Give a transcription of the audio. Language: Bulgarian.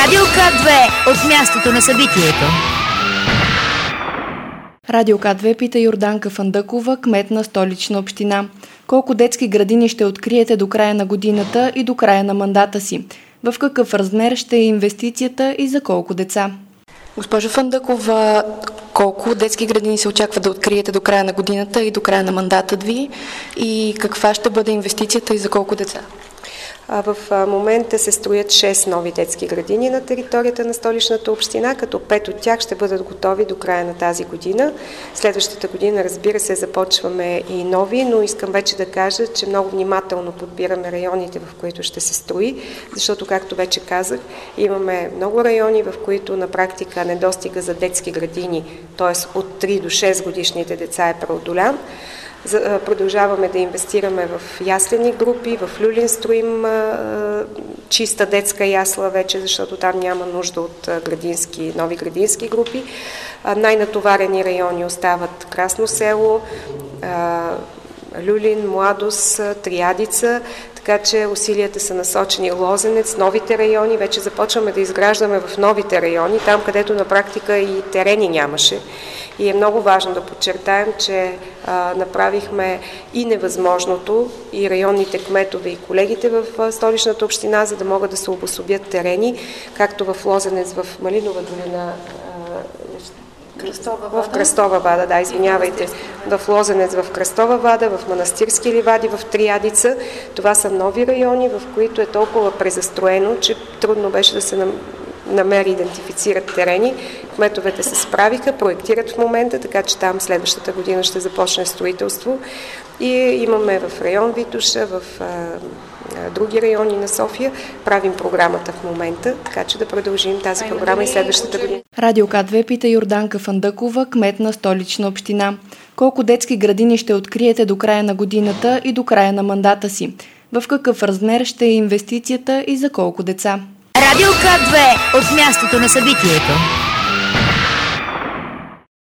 Радио К2 от мястото на събитието. Радио К2 пита Йорданка Фандъкова, кмет на Столична община. Колко детски градини ще откриете до края на годината и до края на мандата си? В какъв размер ще е инвестицията и за колко деца? Госпожо Фандъкова, колко детски градини се очаква да откриете до края на годината и до края на мандата ви? И каква ще бъде инвестицията и за колко деца? В момента се строят 6 нови детски градини на територията на Столичната община, като 5 от тях ще бъдат готови до края на тази година. Следващата година, разбира се, започваме и нови, но искам вече да кажа, че много внимателно подбираме районите, в които ще се строи, защото, както вече казах, имаме много райони, в които на практика недостига за детски градини, т.е. от 3 до 6 годишните деца е преодолян. Продължаваме да инвестираме в яслени групи, в Люлин строим чиста детска ясла вече, защото там няма нужда от нови градински групи. Най-натоварени райони остават Красно село, Люлин, Младост, Триадица, така че усилията са насочени Лозенец, новите райони. Вече започваме да изграждаме в новите райони, там където на практика и терени нямаше. И е много важно да подчертаем, че направихме и невъзможното, и районните кметове, и колегите в Столичната община, за да могат да се обособят терени, както в Лозенец, в Малинова долина, в Кръстова вада, в Лозенец, в Кръстова вада, в Манастирски ливади, в Триадица. Това са нови райони, в които е толкова презастроено, че трудно беше да се намери, идентифицират терени. Кметовете се справиха, проектират в момента, така че там следващата година ще започне строителство. И имаме в район Витоша, в други райони на София. Правим програмата в момента, така че да продължим тази програма и следващата година. Радио К2 пита Йорданка Фандъкова, кмет на Столична община. Колко детски градини ще откриете до края на годината и до края на мандата си? В какъв размер ще е инвестицията и за колко деца? Радио К2 от мястото на събитието.